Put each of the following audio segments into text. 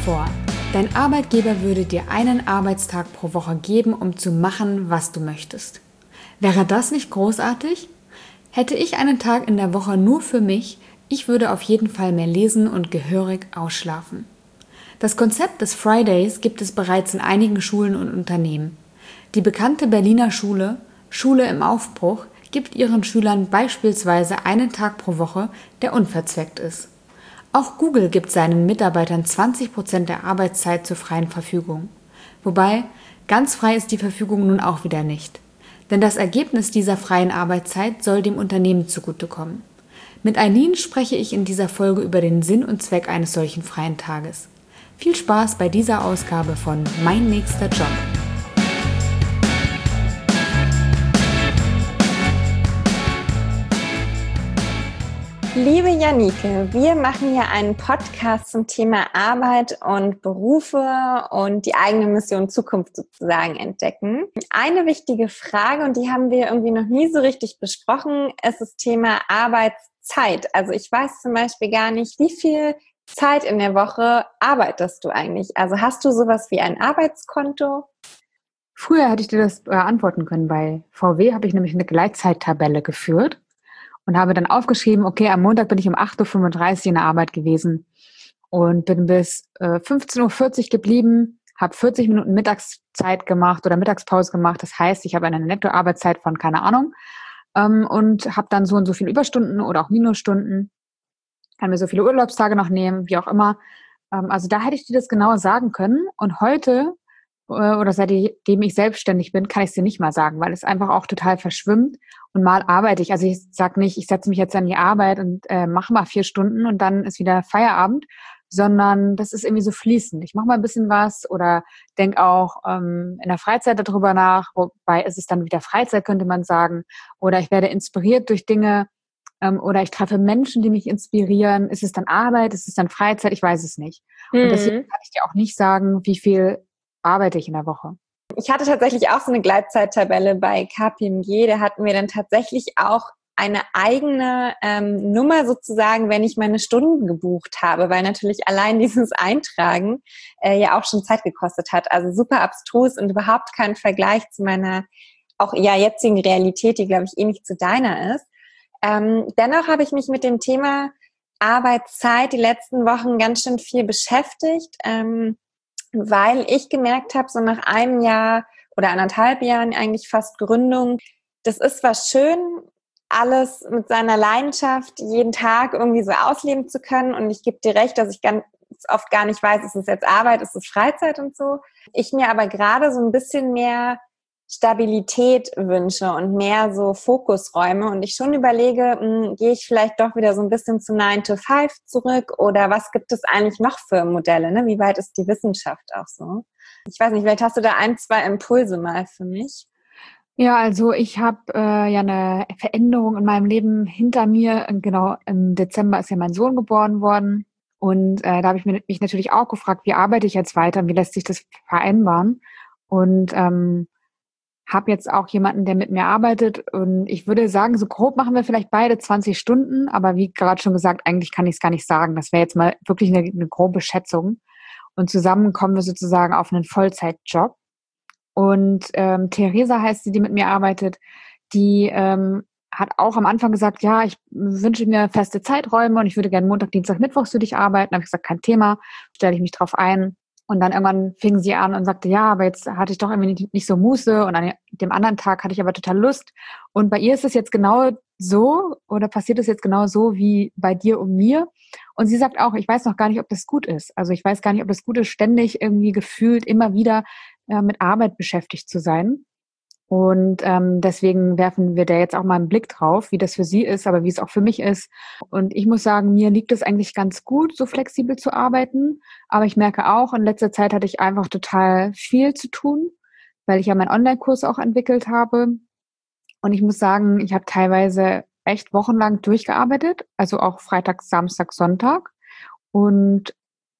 vor, dein Arbeitgeber würde dir einen Arbeitstag pro Woche geben, um zu machen, was du möchtest. Wäre das nicht großartig? Hätte ich einen Tag in der Woche nur für mich, ich würde auf jeden Fall mehr lesen und gehörig ausschlafen. Das Konzept des Fridays gibt es bereits in einigen Schulen und Unternehmen. Die bekannte Berliner Schule, Schule im Aufbruch, gibt ihren Schülern beispielsweise einen Tag pro Woche, der unverzweckt ist. Auch Google gibt seinen Mitarbeitern 20% der Arbeitszeit zur freien Verfügung. Wobei, ganz frei ist die Verfügung nun auch wieder nicht. Denn das Ergebnis dieser freien Arbeitszeit soll dem Unternehmen zugutekommen. Mit Eileen spreche ich in dieser Folge über den Sinn und Zweck eines solchen freien Tages. Viel Spaß bei dieser Ausgabe von Mein nächster Job. Liebe Janike, wir machen hier einen Podcast zum Thema Arbeit und Berufe und die eigene Mission Zukunft sozusagen entdecken. Eine wichtige Frage, und die haben wir irgendwie noch nie so richtig besprochen, ist das Thema Arbeitszeit. Also ich weiß zum Beispiel gar nicht, wie viel Zeit in der Woche arbeitest du eigentlich? Also hast du sowas wie ein Arbeitskonto? Früher hätte ich dir das beantworten können. Bei VW habe ich nämlich eine Gleitzeittabelle geführt. Und habe dann aufgeschrieben, okay, am Montag bin ich um 8.35 Uhr in der Arbeit gewesen und bin bis 15.40 Uhr geblieben, habe 40 Minuten Mittagszeit gemacht oder Mittagspause gemacht. Das heißt, ich habe eine Nettoarbeitszeit von keine Ahnung und habe dann so und so viele Überstunden oder auch Minusstunden, kann mir so viele Urlaubstage noch nehmen, wie auch immer. Also da hätte ich dir das genauer sagen können. Und heute oder seitdem ich selbstständig bin, kann ich es dir nicht mal sagen, weil es einfach auch total verschwimmt. Und mal arbeite ich. Also ich sage nicht, ich setze mich jetzt an die Arbeit und mache mal 4 Stunden und dann ist wieder Feierabend, sondern das ist irgendwie so fließend. Ich mache mal ein bisschen was oder denke auch in der Freizeit darüber nach, wobei ist es dann wieder Freizeit, könnte man sagen. Oder ich werde inspiriert durch Dinge oder ich treffe Menschen, die mich inspirieren. Ist es dann Arbeit? Ist es dann Freizeit? Ich weiß es nicht. Und deswegen kann ich dir auch nicht sagen, wie viel arbeite ich in der Woche. Ich hatte tatsächlich auch so eine Gleitzeittabelle bei KPMG. Da hatten wir dann tatsächlich auch eine eigene Nummer sozusagen, wenn ich meine Stunden gebucht habe, weil natürlich allein dieses Eintragen ja auch schon Zeit gekostet hat. Also super abstrus und überhaupt kein Vergleich zu meiner auch jetzigen Realität, die, glaube ich, ähnlich zu deiner ist. Dennoch habe ich mich mit dem Thema Arbeitszeit die letzten Wochen ganz schön viel beschäftigt, weil ich gemerkt habe, so nach einem Jahr oder 1,5 Jahren eigentlich fast Gründung, das ist zwar schön, alles mit seiner Leidenschaft jeden Tag irgendwie so ausleben zu können, und ich gebe dir recht, dass ich ganz oft gar nicht weiß, ist es jetzt Arbeit, ist es Freizeit und so. Ich mir aber gerade so ein bisschen mehr Stabilität wünsche und mehr so Fokusräume und ich schon überlege, gehe ich vielleicht doch wieder so ein bisschen zu 9 to 5 zurück oder was gibt es eigentlich noch für Modelle, ne? Wie weit ist die Wissenschaft auch so? Ich weiß nicht, vielleicht hast du da 1, 2 Impulse mal für mich. Ja, also ich habe ja eine Veränderung in meinem Leben hinter mir. Genau, im Dezember ist ja mein Sohn geboren worden und da habe ich mich natürlich auch gefragt, wie arbeite ich jetzt weiter, wie lässt sich das vereinbaren? Und habe jetzt auch jemanden, der mit mir arbeitet und ich würde sagen, so grob machen wir vielleicht beide 20 Stunden, aber wie gerade schon gesagt, eigentlich kann ich es gar nicht sagen. Das wäre jetzt mal wirklich eine grobe Schätzung und zusammen kommen wir sozusagen auf einen Vollzeitjob. Und Theresa heißt sie, die mit mir arbeitet, die hat auch am Anfang gesagt, ja, ich wünsche mir feste Zeiträume und ich würde gerne Montag, Dienstag, Mittwoch für dich arbeiten. Da habe ich gesagt, kein Thema, stelle ich mich drauf ein. Und dann irgendwann fing sie an und sagte, ja, aber jetzt hatte ich doch irgendwie nicht so Muße und an dem anderen Tag hatte ich aber total Lust. Und bei ihr ist es jetzt genau so oder passiert es jetzt genau so wie bei dir und mir. Und sie sagt auch, ich weiß noch gar nicht, ob das gut ist. Also ich weiß gar nicht, ob das gut ist, ständig irgendwie gefühlt immer wieder mit Arbeit beschäftigt zu sein. Und deswegen werfen wir da jetzt auch mal einen Blick drauf, wie das für sie ist, aber wie es auch für mich ist. Und ich muss sagen, mir liegt es eigentlich ganz gut, so flexibel zu arbeiten. Aber ich merke auch, in letzter Zeit hatte ich einfach total viel zu tun, weil ich ja meinen Online-Kurs auch entwickelt habe. Und ich muss sagen, ich habe teilweise echt wochenlang durchgearbeitet, also auch Freitag, Samstag, Sonntag. Und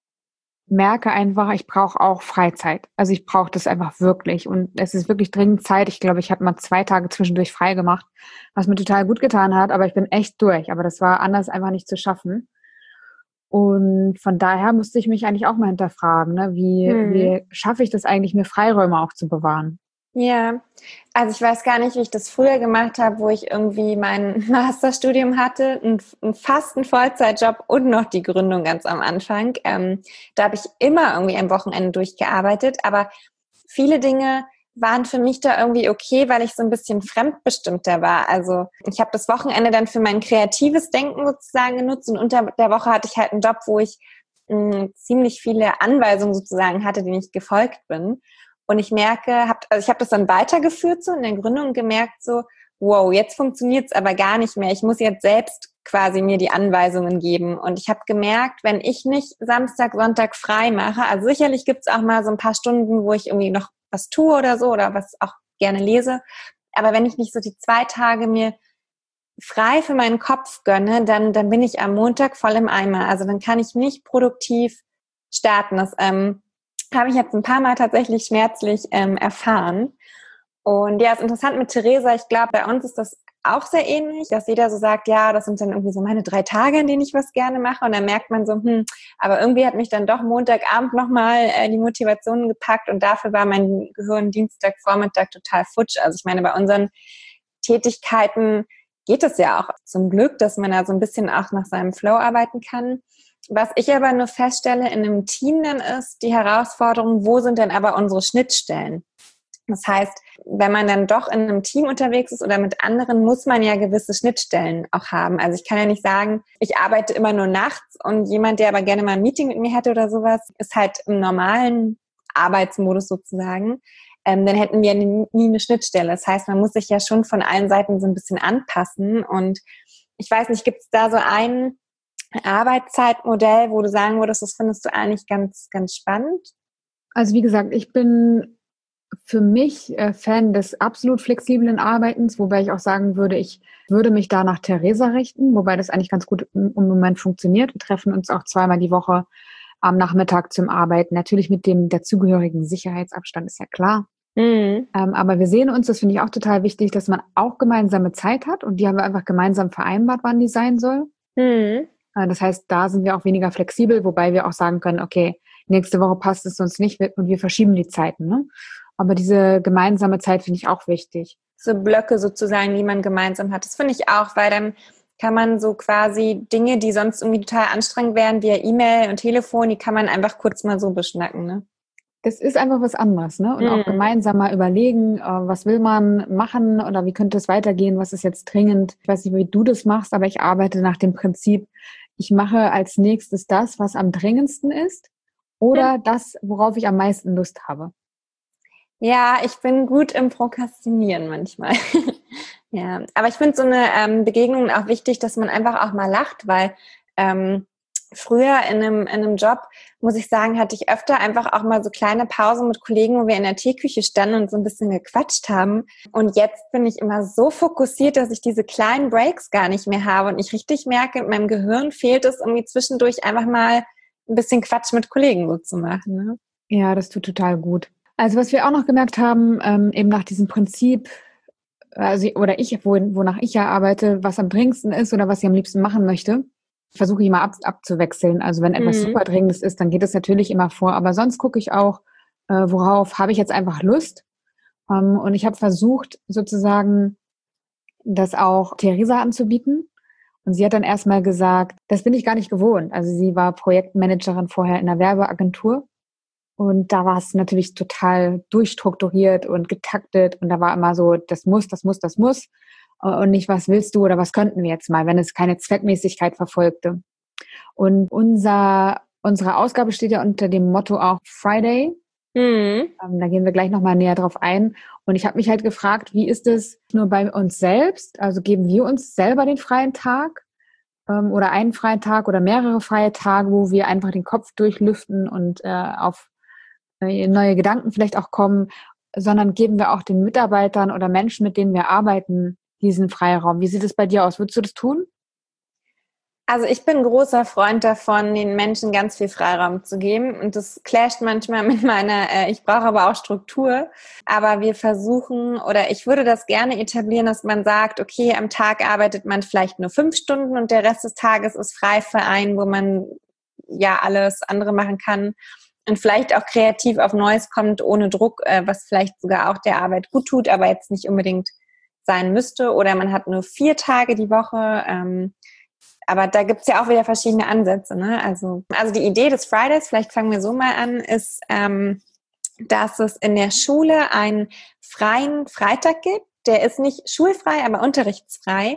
merke einfach, ich brauche auch Freizeit. Also ich brauche das einfach wirklich. Und es ist wirklich dringend Zeit. Ich glaube, ich habe mal 2 Tage zwischendurch frei gemacht, was mir total gut getan hat. Aber ich bin echt durch. Aber das war anders einfach nicht zu schaffen. Und von daher musste ich mich eigentlich auch mal hinterfragen, ne? Wie schaffe ich das eigentlich, mir Freiräume auch zu bewahren? Ja, also ich weiß gar nicht, wie ich das früher gemacht habe, wo ich irgendwie mein Masterstudium hatte, fast einen Vollzeitjob und noch die Gründung ganz am Anfang. Da habe ich immer irgendwie am Wochenende durchgearbeitet, aber viele Dinge waren für mich da irgendwie okay, weil ich so ein bisschen fremdbestimmter war. Also ich habe das Wochenende dann für mein kreatives Denken sozusagen genutzt und unter der Woche hatte ich halt einen Job, wo ich ziemlich viele Anweisungen sozusagen hatte, denen ich gefolgt bin. Und ich merke, ich habe das dann weitergeführt so in der Gründung und gemerkt so, wow, jetzt funktioniert es aber gar nicht mehr. Ich muss jetzt selbst quasi mir die Anweisungen geben. Und ich habe gemerkt, wenn ich nicht Samstag, Sonntag frei mache, also sicherlich gibt es auch mal so ein paar Stunden, wo ich irgendwie noch was tue oder so oder was auch gerne lese. Aber wenn ich nicht so die 2 Tage mir frei für meinen Kopf gönne, dann bin ich am Montag voll im Eimer. Also dann kann ich nicht produktiv starten. Das habe ich jetzt ein paar Mal tatsächlich schmerzlich erfahren. Und ja, ist interessant mit Theresa. Ich glaube, bei uns ist das auch sehr ähnlich, dass jeder so sagt, ja, das sind dann irgendwie so meine 3 Tage, in denen ich was gerne mache. Und dann merkt man so, aber irgendwie hat mich dann doch Montagabend nochmal die Motivation gepackt und dafür war mein Gehirn Dienstagvormittag total futsch. Also ich meine, bei unseren Tätigkeiten geht es ja auch zum Glück, dass man da so ein bisschen auch nach seinem Flow arbeiten kann. Was ich aber nur feststelle in einem Team dann ist die Herausforderung, wo sind denn aber unsere Schnittstellen? Das heißt, wenn man dann doch in einem Team unterwegs ist oder mit anderen, muss man ja gewisse Schnittstellen auch haben. Also ich kann ja nicht sagen, ich arbeite immer nur nachts und jemand, der aber gerne mal ein Meeting mit mir hätte oder sowas, ist halt im normalen Arbeitsmodus sozusagen. Dann hätten wir nie eine Schnittstelle. Das heißt, man muss sich ja schon von allen Seiten so ein bisschen anpassen. Und ich weiß nicht, gibt es da so ein Arbeitszeitmodell, wo du sagen würdest, das findest du eigentlich ganz, ganz spannend? Also wie gesagt, ich bin für mich Fan des absolut flexiblen Arbeitens, wobei ich auch sagen würde, ich würde mich da nach Theresa richten, wobei das eigentlich ganz gut im Moment funktioniert. Wir treffen uns auch 2-mal die Woche am Nachmittag zum Arbeiten. Natürlich mit dem dazugehörigen Sicherheitsabstand, ist ja klar. Aber wir sehen uns, das finde ich auch total wichtig, dass man auch gemeinsame Zeit hat und die haben wir einfach gemeinsam vereinbart, wann die sein soll. Das heißt, da sind wir auch weniger flexibel, wobei wir auch sagen können, okay, nächste Woche passt es uns nicht und wir verschieben die Zeiten. Ne? Aber diese gemeinsame Zeit finde ich auch wichtig. So Blöcke sozusagen, die man gemeinsam hat. Das finde ich auch, weil dann kann man so quasi Dinge, die sonst irgendwie total anstrengend wären, via E-Mail und Telefon, die kann man einfach kurz mal so beschnacken, ne? Das ist einfach was anderes, ne? Und auch gemeinsam mal überlegen, was will man machen oder wie könnte es weitergehen, was ist jetzt dringend. Ich weiß nicht, wie du das machst, aber ich arbeite nach dem Prinzip, ich mache als nächstes das, was am dringendsten ist oder das, worauf ich am meisten Lust habe. Ja, ich bin gut im Prokrastinieren manchmal. Ja, aber ich finde so eine Begegnung auch wichtig, dass man einfach auch mal lacht, weil früher in einem Job, muss ich sagen, hatte ich öfter einfach auch mal so kleine Pausen mit Kollegen, wo wir in der Teeküche standen und so ein bisschen gequatscht haben. Und jetzt bin ich immer so fokussiert, dass ich diese kleinen Breaks gar nicht mehr habe und ich richtig merke, in meinem Gehirn fehlt es irgendwie zwischendurch einfach mal ein bisschen Quatsch mit Kollegen so zu machen. Ne? Ja, das tut total gut. Also was wir auch noch gemerkt haben, eben nach diesem Prinzip, wonach ich ja arbeite, was am dringendsten ist oder was ich am liebsten machen möchte, versuche ich immer abzuwechseln. Also wenn etwas super Dringendes ist, dann geht es natürlich immer vor. Aber sonst gucke ich auch, worauf habe ich jetzt einfach Lust. Und ich habe versucht, sozusagen das auch Theresa anzubieten. Und sie hat dann erstmal gesagt, das bin ich gar nicht gewohnt. Also sie war Projektmanagerin vorher in einer Werbeagentur. Und da war es natürlich total durchstrukturiert und getaktet. Und da war immer so, das muss, das muss, das muss. Und nicht, was willst du oder was könnten wir jetzt mal, wenn es keine Zweckmäßigkeit verfolgte. Und unsere Ausgabe steht ja unter dem Motto auch Friday. Da gehen wir gleich nochmal näher drauf ein. Und ich habe mich halt gefragt, wie ist es nur bei uns selbst? Also geben wir uns selber den freien Tag oder einen freien Tag oder mehrere freie Tage, wo wir einfach den Kopf durchlüften und auf neue Gedanken vielleicht auch kommen, sondern geben wir auch den Mitarbeitern oder Menschen, mit denen wir arbeiten, diesen Freiraum. Wie sieht es bei dir aus? Würdest du das tun? Also ich bin großer Freund davon, den Menschen ganz viel Freiraum zu geben. Und das clasht manchmal mit meiner, ich brauche aber auch Struktur. Aber wir versuchen, oder ich würde das gerne etablieren, dass man sagt, okay, am Tag arbeitet man vielleicht nur 5 Stunden und der Rest des Tages ist frei für einen, wo man ja alles andere machen kann und vielleicht auch kreativ auf Neues kommt, ohne Druck, was vielleicht sogar auch der Arbeit gut tut, aber jetzt nicht unbedingt sein müsste. Oder man hat nur 4 Tage die Woche. Aber da gibt's ja auch wieder verschiedene Ansätze. Ne? Also die Idee des Fridays, vielleicht fangen wir so mal an, ist, dass es in der Schule einen freien Freitag gibt. Der ist nicht schulfrei, aber unterrichtsfrei.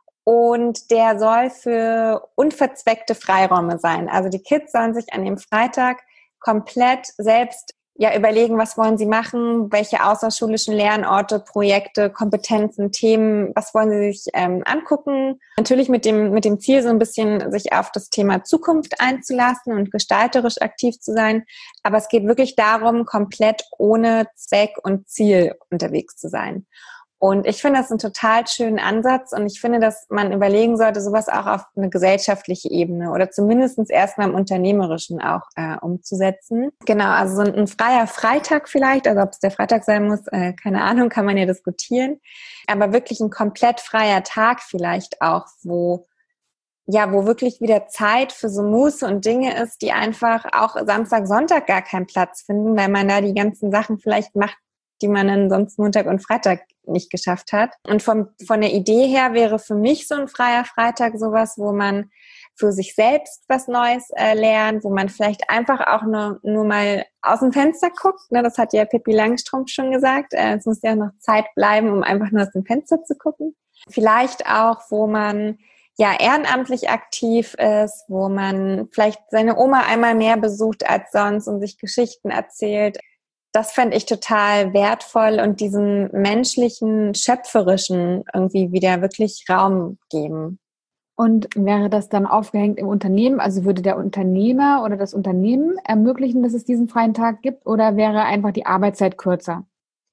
Und der soll für unverzweckte Freiräume sein. Also die Kids sollen sich an dem Freitag komplett selbst überlegen, was wollen sie machen, welche außerschulischen Lernorte, Projekte, Kompetenzen, Themen, was wollen sie sich angucken. Natürlich mit dem Ziel, so ein bisschen sich auf das Thema Zukunft einzulassen und gestalterisch aktiv zu sein. Aber es geht wirklich darum, komplett ohne Zweck und Ziel unterwegs zu sein. Und ich finde das einen total schönen Ansatz und ich finde, dass man überlegen sollte, sowas auch auf eine gesellschaftliche Ebene oder zumindest erstmal im Unternehmerischen auch umzusetzen. Genau, also so ein freier Freitag vielleicht, also ob es der Freitag sein muss, keine Ahnung, kann man ja diskutieren. Aber wirklich ein komplett freier Tag vielleicht auch, wo wirklich wieder Zeit für so Muße und Dinge ist, die einfach auch Samstag, Sonntag gar keinen Platz finden, weil man da die ganzen Sachen vielleicht macht, die man dann sonst Montag und Freitag nicht geschafft hat. Und von der Idee her wäre für mich so ein freier Freitag sowas, wo man für sich selbst was Neues lernt, wo man vielleicht einfach auch nur mal aus dem Fenster guckt. Ne, das hat ja Pippi Langstrumpf schon gesagt. Es muss ja noch Zeit bleiben, um einfach nur aus dem Fenster zu gucken. Vielleicht auch, wo man ehrenamtlich aktiv ist, wo man vielleicht seine Oma einmal mehr besucht als sonst und sich Geschichten erzählt. Das fände ich total wertvoll und diesem menschlichen, schöpferischen irgendwie wieder wirklich Raum geben. Und wäre das dann aufgehängt im Unternehmen? Also würde der Unternehmer oder das Unternehmen ermöglichen, dass es diesen freien Tag gibt oder wäre einfach die Arbeitszeit kürzer?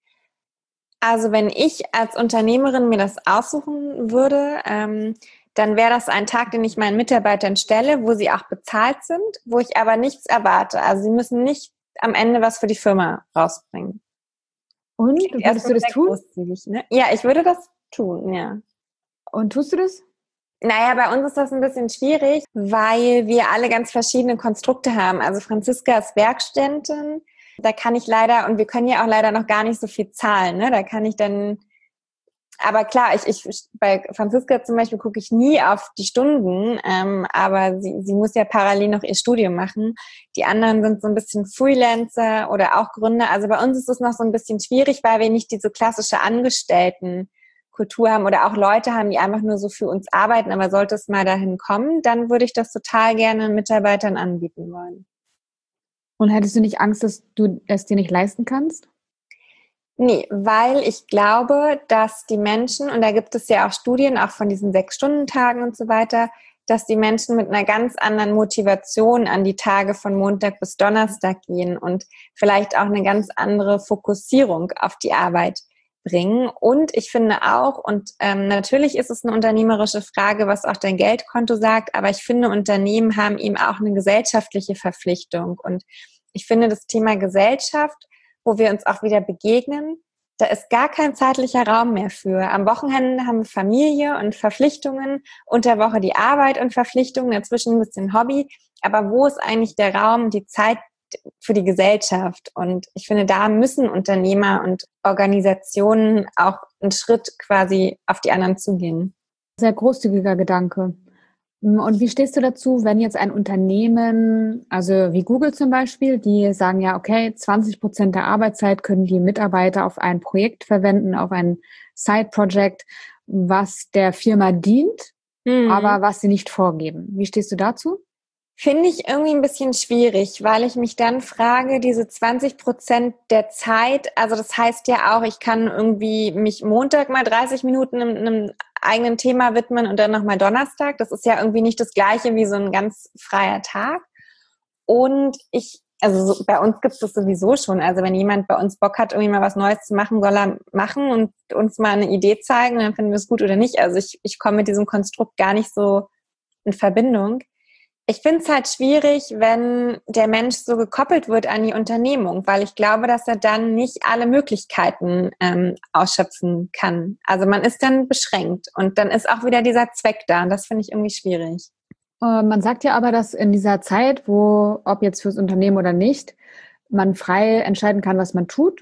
Also wenn ich als Unternehmerin mir das aussuchen würde, dann wäre das ein Tag, den ich meinen Mitarbeitern stelle, wo sie auch bezahlt sind, wo ich aber nichts erwarte. Also sie müssen nicht am Ende was für die Firma rausbringen. Und würdest du das tun? Ne? Ja, ich würde das tun, ja. Und tust du das? Naja, bei uns ist das ein bisschen schwierig, weil wir alle ganz verschiedene Konstrukte haben. Also Franziska ist Werkstudentin, da kann ich leider, und wir können ja auch leider noch gar nicht so viel zahlen, ne? Da kann ich dann, aber klar, ich bei Franziska zum Beispiel gucke ich nie auf die Stunden, aber sie muss ja parallel noch ihr Studium machen. Die anderen sind so ein bisschen Freelancer oder auch Gründer. Also bei uns ist es noch so ein bisschen schwierig, weil wir nicht diese klassische Angestelltenkultur haben oder auch Leute haben, die einfach nur so für uns arbeiten. Aber sollte es mal dahin kommen, dann würde ich das total gerne Mitarbeitern anbieten wollen. Und hättest du nicht Angst, dass du es dir nicht leisten kannst? Nee, weil ich glaube, dass die Menschen, und da gibt es ja auch Studien, auch von diesen 6-Stunden-Tagen und so weiter, dass die Menschen mit einer ganz anderen Motivation an die Tage von Montag bis Donnerstag gehen und vielleicht auch eine ganz andere Fokussierung auf die Arbeit bringen. Und ich finde auch, und natürlich ist es eine unternehmerische Frage, was auch dein Geldkonto sagt, aber ich finde, Unternehmen haben eben auch eine gesellschaftliche Verpflichtung. Und ich finde das Thema Gesellschaft, wo wir uns auch wieder begegnen, da ist gar kein zeitlicher Raum mehr für. Am Wochenende haben wir Familie und Verpflichtungen, unter der Woche die Arbeit und Verpflichtungen, dazwischen ein bisschen Hobby. Aber wo ist eigentlich der Raum, die Zeit für die Gesellschaft? Und ich finde, da müssen Unternehmer und Organisationen auch einen Schritt quasi auf die anderen zugehen. Sehr großzügiger Gedanke. Und wie stehst du dazu, wenn jetzt ein Unternehmen, also wie Google zum Beispiel, die sagen ja, okay, 20% der Arbeitszeit können die Mitarbeiter auf ein Projekt verwenden, auf ein Side-Project, was der Firma dient, aber was sie nicht vorgeben. Wie stehst du dazu? Finde ich irgendwie ein bisschen schwierig, weil ich mich dann frage, diese 20% der Zeit, also das heißt ja auch, ich kann irgendwie mich Montag mal 30 Minuten einem eigenen Thema widmen und dann nochmal Donnerstag. Das ist ja irgendwie nicht das Gleiche wie so ein ganz freier Tag. Und also bei uns gibt es das sowieso schon. Also wenn jemand bei uns Bock hat, irgendwie mal was Neues zu machen, soll er machen und uns mal eine Idee zeigen, dann finden wir es gut oder nicht. Also ich komme mit diesem Konstrukt gar nicht so in Verbindung. Ich finde es halt schwierig, wenn der Mensch so gekoppelt wird an die Unternehmung, weil ich glaube, dass er dann nicht alle Möglichkeiten ausschöpfen kann. Also man ist dann beschränkt und dann ist auch wieder dieser Zweck da und das finde ich irgendwie schwierig. Man sagt ja aber, dass in dieser Zeit, wo, ob jetzt fürs Unternehmen oder nicht, man frei entscheiden kann, was man tut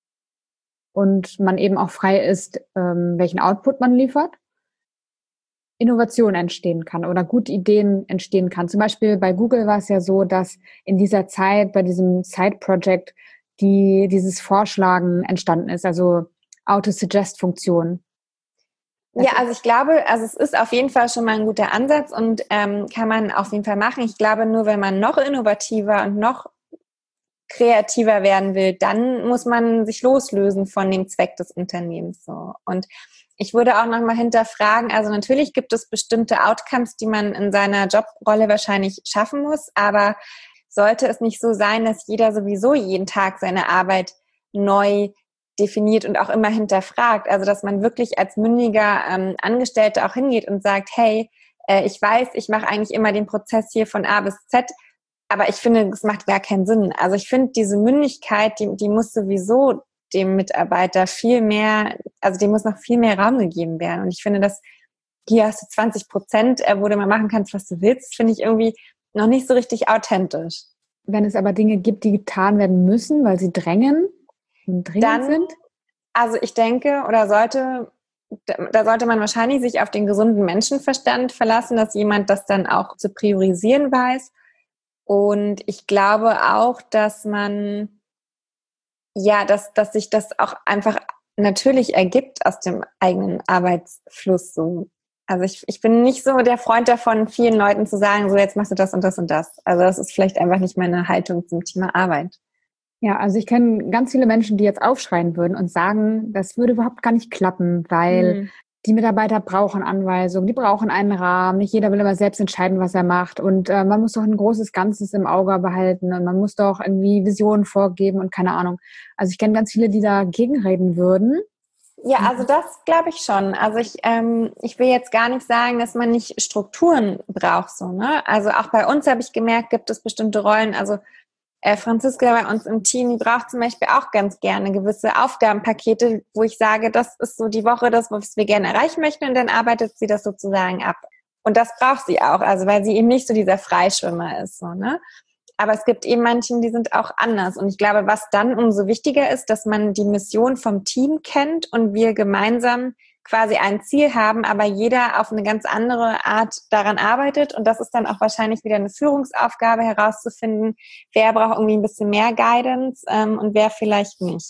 und man eben auch frei ist, welchen Output man liefert, Innovation entstehen kann oder gute Ideen entstehen kann. Zum Beispiel bei Google war es ja so, dass in dieser Zeit, bei diesem Side-Project, dieses Vorschlagen entstanden ist, also Auto-Suggest-Funktion. Ja, also ich glaube, also es ist auf jeden Fall schon mal ein guter Ansatz und kann man auf jeden Fall machen. Ich glaube, nur wenn man noch innovativer und noch kreativer werden will, dann muss man sich loslösen von dem Zweck des Unternehmens. So. Und ich würde auch nochmal hinterfragen, also natürlich gibt es bestimmte Outcomes, die man in seiner Jobrolle wahrscheinlich schaffen muss, aber sollte es nicht so sein, dass jeder sowieso jeden Tag seine Arbeit neu definiert und auch immer hinterfragt, also dass man wirklich als mündiger Angestellter auch hingeht und sagt, hey, ich weiß, ich mache eigentlich immer den Prozess hier von A bis Z, aber ich finde, es macht gar keinen Sinn. Also ich finde, diese Mündigkeit, die muss sowieso dem Mitarbeiter viel mehr, also dem muss noch viel mehr Raum gegeben werden. Und ich finde, dass hier hast du 20%, wo du mal machen kannst, was du willst, finde ich irgendwie noch nicht so richtig authentisch. Wenn es aber Dinge gibt, die getan werden müssen, weil sie dringend sind? Also ich denke, da sollte man wahrscheinlich sich auf den gesunden Menschenverstand verlassen, dass jemand das dann auch zu priorisieren weiß. Und ich glaube auch, dass man, ja, dass sich das auch einfach natürlich ergibt aus dem eigenen Arbeitsfluss so. Also ich bin nicht so der Freund davon, vielen Leuten zu sagen, so jetzt machst du das und das und das. Also das ist vielleicht einfach nicht meine Haltung zum Thema Arbeit. Ja, also ich kenne ganz viele Menschen, die jetzt aufschreien würden und sagen, das würde überhaupt gar nicht klappen, weil die Mitarbeiter brauchen Anweisungen, die brauchen einen Rahmen. Nicht jeder will immer selbst entscheiden, was er macht. Und man muss doch ein großes Ganzes im Auge behalten und man muss doch irgendwie Visionen vorgeben und keine Ahnung. Also ich kenne ganz viele, die dagegen reden würden. Ja, also das glaube ich schon. Also ich will jetzt gar nicht sagen, dass man nicht Strukturen braucht, so, ne? Also auch bei uns habe ich gemerkt, gibt es bestimmte Rollen. Also Franziska bei uns im Team, die braucht zum Beispiel auch ganz gerne gewisse Aufgabenpakete, wo ich sage, das ist so die Woche das, was wir gerne erreichen möchten, und dann arbeitet sie das sozusagen ab. Und das braucht sie auch, also weil sie eben nicht so dieser Freischwimmer ist, so, ne? Aber es gibt eben manchen, die sind auch anders. Und ich glaube, was dann umso wichtiger ist, dass man die Mission vom Team kennt und wir gemeinsam quasi ein Ziel haben, aber jeder auf eine ganz andere Art daran arbeitet. Und das ist dann auch wahrscheinlich wieder eine Führungsaufgabe herauszufinden, wer braucht irgendwie ein bisschen mehr Guidance und wer vielleicht nicht.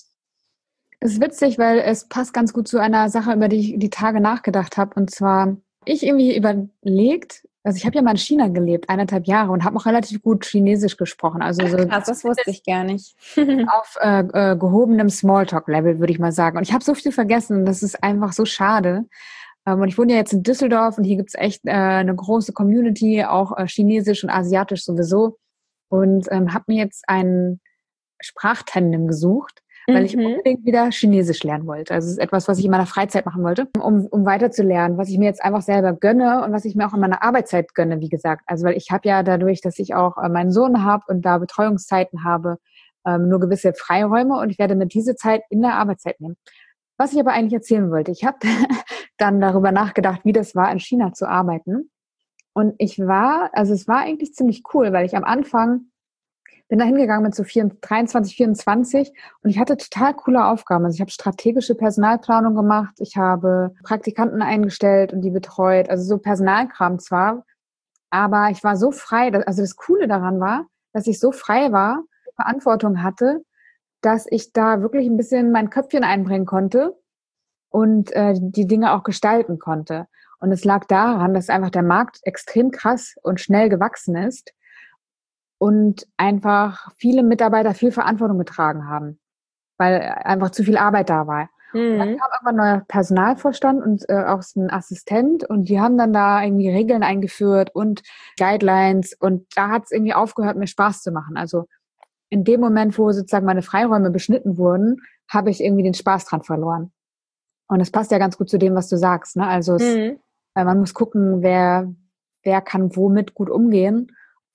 Das ist witzig, weil es passt ganz gut zu einer Sache, über die ich die Tage nachgedacht habe. Und zwar, ich irgendwie überlegt, also ich habe ja mal in China gelebt, 1,5 Jahre, und habe auch relativ gut Chinesisch gesprochen. Also so krass, das wusste ich gar nicht. auf gehobenem Smalltalk-Level, würde ich mal sagen. Und ich habe so viel vergessen, das ist einfach so schade. Und ich wohne ja jetzt in Düsseldorf und hier gibt's echt eine große Community, auch Chinesisch und Asiatisch sowieso. Und habe mir jetzt einen Sprachtandem gesucht, weil ich unbedingt wieder Chinesisch lernen wollte. Also es ist etwas, was ich in meiner Freizeit machen wollte, um weiterzulernen, was ich mir jetzt einfach selber gönne und was ich mir auch in meiner Arbeitszeit gönne, wie gesagt. Also weil ich habe ja dadurch, dass ich auch meinen Sohn habe und da Betreuungszeiten habe, nur gewisse Freiräume, und ich werde mir diese Zeit in der Arbeitszeit nehmen. Was ich aber eigentlich erzählen wollte, ich habe dann darüber nachgedacht, wie das war, in China zu arbeiten. Und es war eigentlich ziemlich cool, weil ich am Anfang bin da hingegangen mit so 23, 24 und ich hatte total coole Aufgaben. Also ich habe strategische Personalplanung gemacht, ich habe Praktikanten eingestellt und die betreut, also so Personalkram zwar, aber ich war so frei, also das Coole daran war, dass ich so frei war, Verantwortung hatte, dass ich da wirklich ein bisschen mein Köpfchen einbringen konnte und die Dinge auch gestalten konnte. Und es lag daran, dass einfach der Markt extrem krass und schnell gewachsen ist und einfach viele Mitarbeiter viel Verantwortung getragen haben, weil einfach zu viel Arbeit da war. Und dann kam aber ein neuer Personalvorstand und auch ein Assistent, und die haben dann da irgendwie Regeln eingeführt und Guidelines, und da hat es irgendwie aufgehört, mir Spaß zu machen. Also in dem Moment, wo sozusagen meine Freiräume beschnitten wurden, habe ich irgendwie den Spaß dran verloren. Und das passt ja ganz gut zu dem, was du sagst, ne? Also man muss gucken, wer kann womit gut umgehen.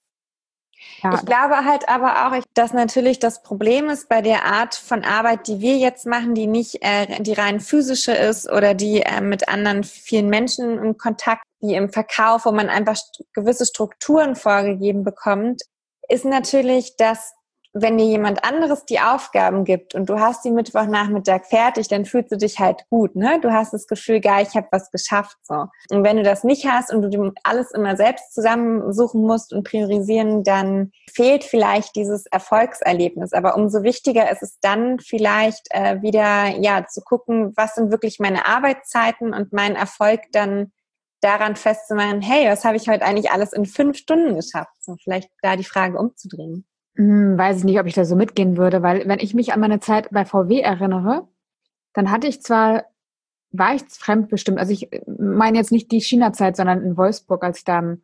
Ja. Ich glaube halt aber auch, dass natürlich das Problem ist bei der Art von Arbeit, die wir jetzt machen, die nicht die rein physische ist oder die mit anderen vielen Menschen in Kontakt wie im Verkauf, wo man einfach gewisse Strukturen vorgegeben bekommt, ist natürlich, dass wenn dir jemand anderes die Aufgaben gibt und du hast die Mittwochnachmittag fertig, dann fühlst du dich halt gut, ne? Du hast das Gefühl, geil, ich habe was geschafft, so. Und wenn du das nicht hast und du dir alles immer selbst zusammensuchen musst und priorisieren, dann fehlt vielleicht dieses Erfolgserlebnis. Aber umso wichtiger ist es dann vielleicht wieder, ja, zu gucken, was sind wirklich meine Arbeitszeiten und mein Erfolg dann daran festzumachen, hey, was habe ich heute eigentlich alles in 5 Stunden geschafft? So, vielleicht da die Frage umzudrehen. Weiß ich nicht, ob ich da so mitgehen würde, weil wenn ich mich an meine Zeit bei VW erinnere, dann war ich fremdbestimmt. Also ich meine jetzt nicht die China-Zeit, sondern in Wolfsburg, als ich da im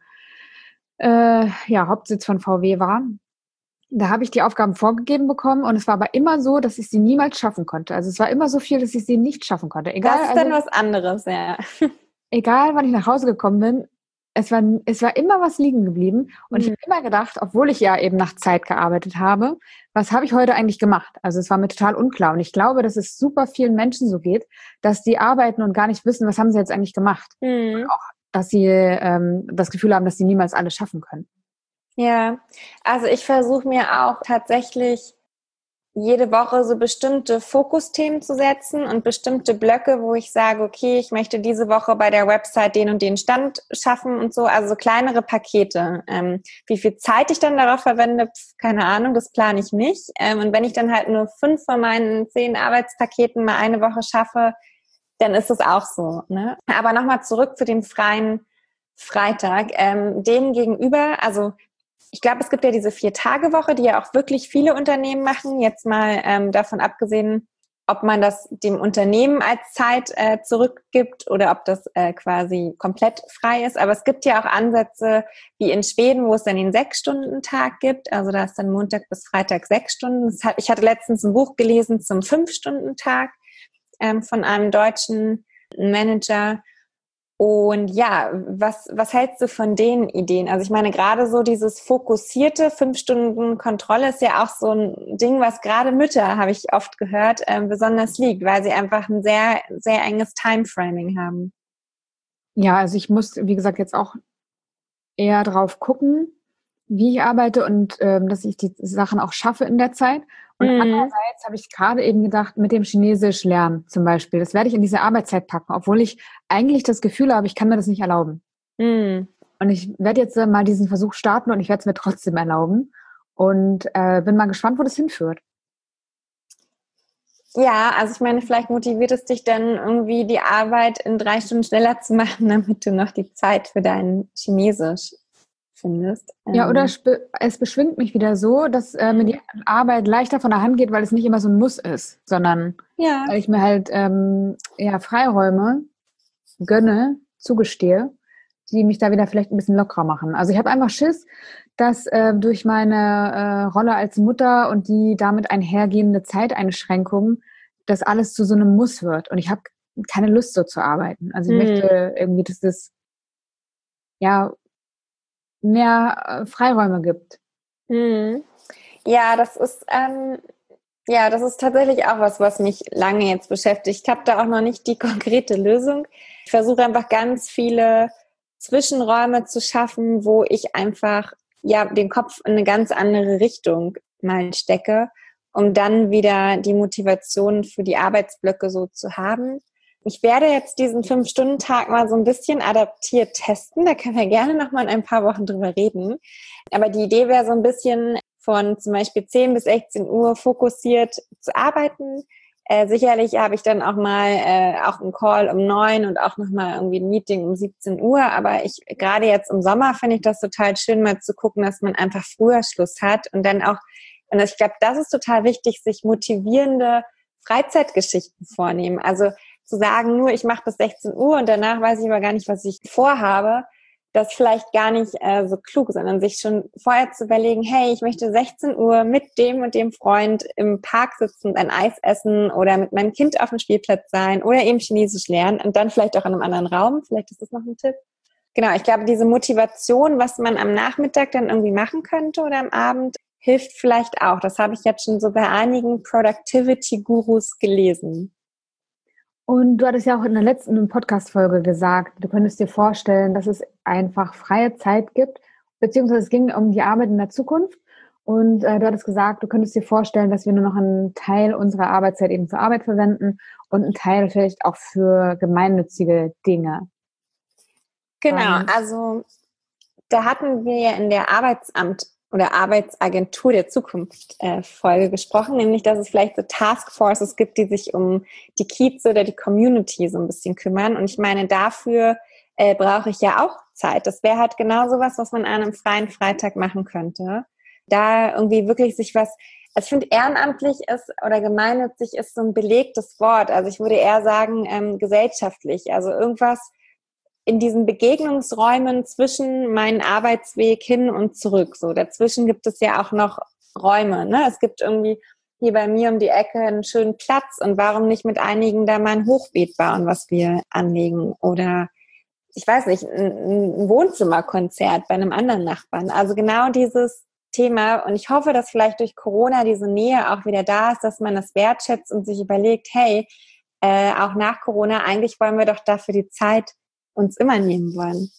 Hauptsitz von VW war. Da habe ich die Aufgaben vorgegeben bekommen und es war aber immer so, dass ich sie niemals schaffen konnte. Also es war immer so viel, dass ich sie nicht schaffen konnte. Egal, das ist dann was anderes, ja. Egal, wann ich nach Hause gekommen bin, es war immer was liegen geblieben. Und ich habe immer gedacht, obwohl ich ja eben nach Zeit gearbeitet habe, was habe ich heute eigentlich gemacht? Also es war mir total unklar. Und ich glaube, dass es super vielen Menschen so geht, dass die arbeiten und gar nicht wissen, was haben sie jetzt eigentlich gemacht. Und auch, dass sie das Gefühl haben, dass sie niemals alles schaffen können. Ja, also ich versuche mir auch tatsächlich jede Woche so bestimmte Fokusthemen zu setzen und bestimmte Blöcke, wo ich sage, okay, ich möchte diese Woche bei der Website den und den Stand schaffen und so, also so kleinere Pakete. Wie viel Zeit ich dann darauf verwende, keine Ahnung, das plane ich nicht. Und wenn ich dann halt nur 5 von meinen 10 Arbeitspaketen mal eine Woche schaffe, dann ist es auch so, ne? Aber nochmal zurück zu dem freien Freitag. Dem gegenüber, also ich glaube, es gibt ja diese 4-Tage-Woche, die ja auch wirklich viele Unternehmen machen. Jetzt mal davon abgesehen, ob man das dem Unternehmen als Zeit zurückgibt oder ob das quasi komplett frei ist. Aber es gibt ja auch Ansätze wie in Schweden, wo es dann den 6-Stunden-Tag gibt. Also da ist dann Montag bis Freitag 6 Stunden. Ich hatte letztens ein Buch gelesen zum 5-Stunden-Tag von einem deutschen Manager. Und ja, was hältst du von den Ideen? Also ich meine, gerade so dieses fokussierte 5 Stunden Kontrolle ist ja auch so ein Ding, was gerade Mütter, habe ich oft gehört, besonders liegt, weil sie einfach ein sehr, sehr enges Timeframing haben. Ja, also ich muss, wie gesagt, jetzt auch eher drauf gucken, wie ich arbeite und dass ich die Sachen auch schaffe in der Zeit. Und andererseits habe ich gerade eben gedacht, mit dem Chinesisch lernen zum Beispiel, das werde ich in diese Arbeitszeit packen, obwohl ich eigentlich das Gefühl habe, ich kann mir das nicht erlauben. Und ich werde jetzt mal diesen Versuch starten und ich werde es mir trotzdem erlauben und bin mal gespannt, wo das hinführt. Ja, also ich meine, vielleicht motiviert es dich dann irgendwie, die Arbeit in 3 Stunden schneller zu machen, damit du noch die Zeit für dein Chinesisch findest. Ja, oder es beschwingt mich wieder so, dass mir die Arbeit leichter von der Hand geht, weil es nicht immer so ein Muss ist, sondern weil ich mir halt Freiräume gönne, zugestehe, die mich da wieder vielleicht ein bisschen lockerer machen. Also ich habe einfach Schiss, dass durch meine Rolle als Mutter und die damit einhergehende Zeiteinschränkung das alles zu so einem Muss wird. Und ich habe keine Lust, so zu arbeiten. Also ich möchte irgendwie, dass das mehr Freiräume gibt. Ja, das ist tatsächlich auch was mich lange jetzt beschäftigt. Ich habe da auch noch nicht die konkrete Lösung. Ich versuche einfach ganz viele Zwischenräume zu schaffen, wo ich einfach den Kopf in eine ganz andere Richtung mal stecke, um dann wieder die Motivation für die Arbeitsblöcke so zu haben. Ich werde jetzt diesen 5-Stunden-Tag mal so ein bisschen adaptiert testen. Da können wir gerne noch mal in ein paar Wochen drüber reden. Aber die Idee wäre so ein bisschen von zum Beispiel 10 bis 16 Uhr fokussiert zu arbeiten. Sicherlich habe ich dann auch mal auch einen Call um 9 und auch noch mal irgendwie ein Meeting um 17 Uhr. Aber gerade jetzt im Sommer finde ich das total schön, mal zu gucken, dass man einfach früher Schluss hat und dann auch, und ich glaube, das ist total wichtig, sich motivierende Freizeitgeschichten vornehmen. Also zu sagen, nur ich mache bis 16 Uhr und danach weiß ich aber gar nicht, was ich vorhabe, das vielleicht gar nicht so klug, sondern sich schon vorher zu überlegen, hey, ich möchte 16 Uhr mit dem und dem Freund im Park sitzen und ein Eis essen oder mit meinem Kind auf dem Spielplatz sein oder eben Chinesisch lernen und dann vielleicht auch in einem anderen Raum. Vielleicht ist das noch ein Tipp. Genau, ich glaube, diese Motivation, was man am Nachmittag dann irgendwie machen könnte oder am Abend, hilft vielleicht auch. Das habe ich jetzt schon so bei einigen Productivity-Gurus gelesen. Und du hattest ja auch in der letzten Podcast-Folge gesagt, du könntest dir vorstellen, dass es einfach freie Zeit gibt, beziehungsweise es ging um die Arbeit in der Zukunft. Und du hattest gesagt, du könntest dir vorstellen, dass wir nur noch einen Teil unserer Arbeitszeit eben für Arbeit verwenden und einen Teil vielleicht auch für gemeinnützige Dinge. Genau, also da hatten wir ja in der Arbeitsamt oder Arbeitsagentur der Zukunft Folge gesprochen, nämlich, dass es vielleicht so Taskforces gibt, die sich um die Kieze oder die Community so ein bisschen kümmern. Und ich meine, dafür brauche ich ja auch Zeit. Das wäre halt genau sowas, was man an einem freien Freitag machen könnte. Da irgendwie wirklich sich was, also ich finde, ehrenamtlich ist oder gemeinnützig ist so ein belegtes Wort. Also ich würde eher sagen, gesellschaftlich. Also irgendwas in diesen Begegnungsräumen zwischen meinen Arbeitsweg hin und zurück. So dazwischen gibt es ja auch noch Räume. Ne? Es gibt irgendwie hier bei mir um die Ecke einen schönen Platz und warum nicht mit einigen da mal ein Hochbeet bauen, was wir anlegen oder ich weiß nicht, ein Wohnzimmerkonzert bei einem anderen Nachbarn. Also genau dieses Thema und ich hoffe, dass vielleicht durch Corona diese Nähe auch wieder da ist, dass man das wertschätzt und sich überlegt, hey, auch nach Corona, eigentlich wollen wir doch dafür die Zeit uns immer nehmen wollen.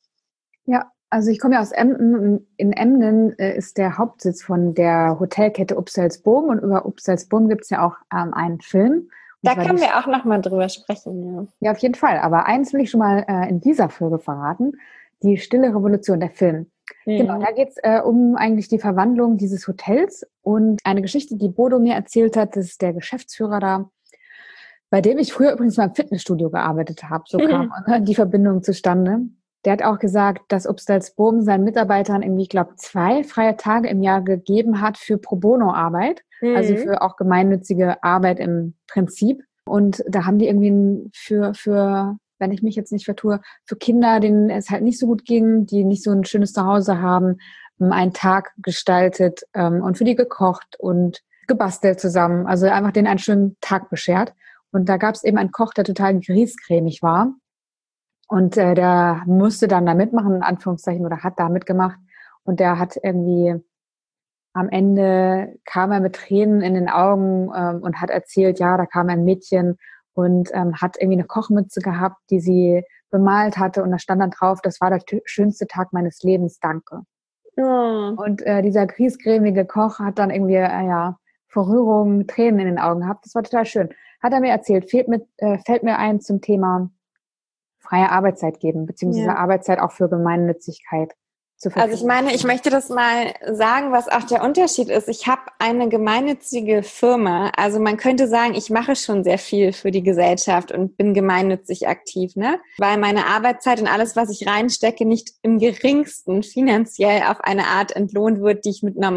Ja, also ich komme ja aus Emden. In Emden ist der Hauptsitz von der Hotelkette Upsalzboom und über Upsalzboom gibt es ja auch einen Film. Da können wir auch nochmal drüber sprechen. Ja. Ja, auf jeden Fall. Aber eins will ich schon mal in dieser Folge verraten. Die Stille Revolution, der Film. Mhm. Genau, da geht es um eigentlich die Verwandlung dieses Hotels und eine Geschichte, die Bodo mir erzählt hat, das ist der Geschäftsführer da, bei dem ich früher übrigens mal im Fitnessstudio gearbeitet habe. So kam die Verbindung zustande. Der hat auch gesagt, dass Upsalzboom seinen Mitarbeitern irgendwie, ich glaube, 2 freie Tage im Jahr gegeben hat für Pro-Bono-Arbeit, also für auch gemeinnützige Arbeit im Prinzip. Und da haben die irgendwie für, wenn ich mich jetzt nicht vertue, für Kinder, denen es halt nicht so gut ging, die nicht so ein schönes Zuhause haben, einen Tag gestaltet und für die gekocht und gebastelt zusammen. Also einfach denen einen schönen Tag beschert. Und da gab es eben einen Koch, der total griesgrämig war. Und der musste dann da mitmachen, in Anführungszeichen, oder hat da mitgemacht. Und der hat irgendwie, am Ende kam er mit Tränen in den Augen und hat erzählt, ja, da kam ein Mädchen und hat irgendwie eine Kochmütze gehabt, die sie bemalt hatte. Und da stand dann drauf, das war der schönste Tag meines Lebens, danke. Oh. Und dieser griesgrämige Koch hat dann irgendwie, vor Rührung Tränen in den Augen gehabt. Das war total schön. Hat er mir erzählt, fällt mir ein zum Thema freie Arbeitszeit geben, beziehungsweise Arbeitszeit auch für Gemeinnützigkeit zu verfügen. Also ich meine, ich möchte das mal sagen, was auch der Unterschied ist. Ich habe eine gemeinnützige Firma. Also man könnte sagen, ich mache schon sehr viel für die Gesellschaft und bin gemeinnützig aktiv, ne? Weil meine Arbeitszeit und alles, was ich reinstecke, nicht im geringsten finanziell auf eine Art entlohnt wird, die ich mit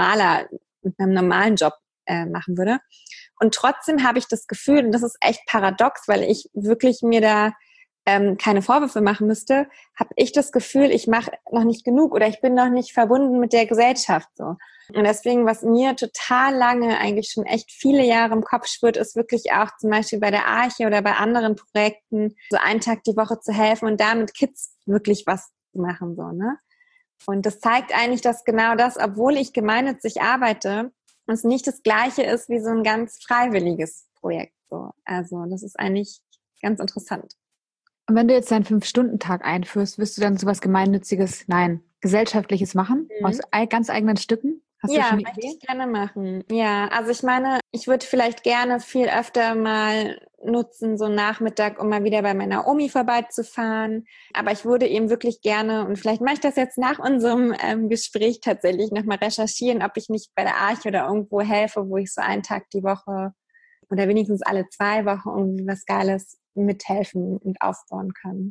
einem normalen Job machen würde. Und trotzdem habe ich das Gefühl, und das ist echt paradox, weil ich wirklich mir da keine Vorwürfe machen müsste, habe ich das Gefühl, ich mache noch nicht genug oder ich bin noch nicht verbunden mit der Gesellschaft so. Und deswegen, was mir total lange, eigentlich schon echt viele Jahre im Kopf schwirrt, ist wirklich auch zum Beispiel bei der Arche oder bei anderen Projekten so einen Tag die Woche zu helfen und da mit Kids wirklich was zu machen, so, ne? Und das zeigt eigentlich, dass genau das, obwohl ich gemeinnützig arbeite, es nicht das Gleiche ist wie so ein ganz freiwilliges Projekt, so. Also, das ist eigentlich ganz interessant. Und wenn du jetzt deinen 5-Stunden-Tag einführst, wirst du dann sowas Gemeinnütziges, Gesellschaftliches machen? Aus ganz eigenen Stücken? Hast du schon eine Idee? Möchte ich gerne machen. Ja, also ich meine, ich würde vielleicht gerne viel öfter mal nutzen, so einen Nachmittag, um mal wieder bei meiner Omi vorbeizufahren. Aber ich würde eben wirklich gerne, und vielleicht mache ich das jetzt nach unserem Gespräch tatsächlich, nochmal recherchieren, ob ich nicht bei der Arche oder irgendwo helfe, wo ich so einen Tag die Woche oder wenigstens alle 2 Wochen irgendwie was Geiles mithelfen und aufbauen kann.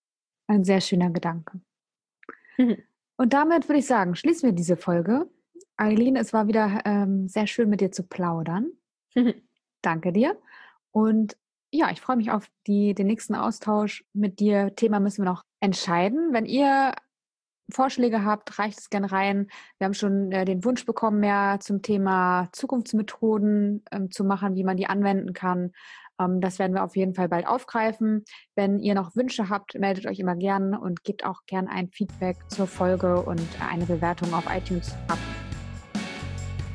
Ein sehr schöner Gedanke. Und damit würde ich sagen, schließen wir diese Folge. Aileen, es war wieder sehr schön mit dir zu plaudern. Danke dir. Und ja, ich freue mich auf den nächsten Austausch mit dir. Thema müssen wir noch entscheiden. Wenn ihr Vorschläge habt, reicht es gerne rein. Wir haben schon den Wunsch bekommen, mehr zum Thema Zukunftsmethoden zu machen, wie man die anwenden kann. Das werden wir auf jeden Fall bald aufgreifen. Wenn ihr noch Wünsche habt, meldet euch immer gern und gebt auch gern ein Feedback zur Folge und eine Bewertung auf iTunes ab.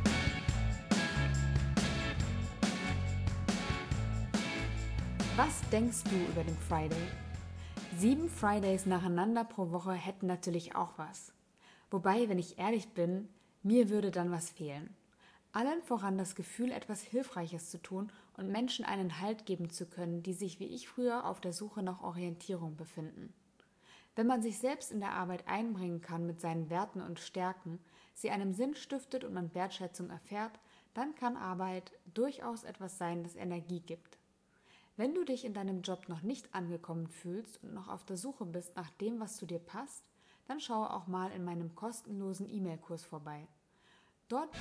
Was denkst du über den Friday? 7 Fridays nacheinander pro Woche hätten natürlich auch was. Wobei, wenn ich ehrlich bin, mir würde dann was fehlen. Allen voran das Gefühl, etwas Hilfreiches zu tun und Menschen einen Halt geben zu können, die sich wie ich früher auf der Suche nach Orientierung befinden. Wenn man sich selbst in der Arbeit einbringen kann mit seinen Werten und Stärken, sie einem Sinn stiftet und man Wertschätzung erfährt, dann kann Arbeit durchaus etwas sein, das Energie gibt. Wenn du dich in deinem Job noch nicht angekommen fühlst und noch auf der Suche bist nach dem, was zu dir passt, dann schaue auch mal in meinem kostenlosen E-Mail-Kurs vorbei. Dort